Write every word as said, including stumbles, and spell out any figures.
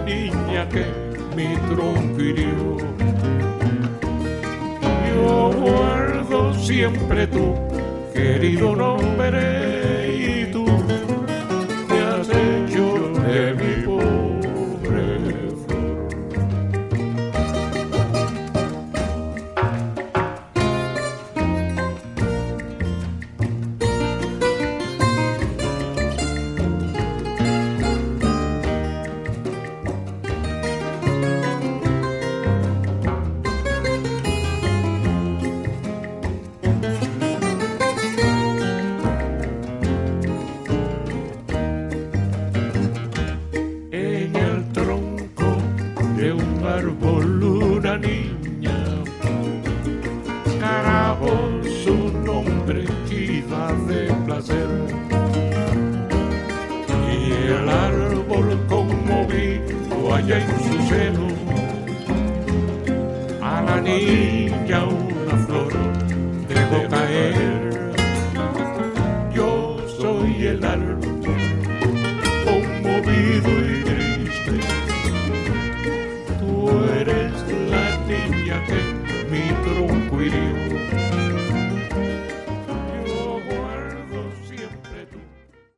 niña que mi tronco hirió. Yo guardo siempre tu querido nombre y tú me has hecho de mi pobre flor. De un árbol una niña grabó su nombre iba de placer, y el árbol conmovido allá en su seno a la niña una flor dejó caer. Yo soy el árbol conmovido y triste, tú eres la niña que mi tronco hirió.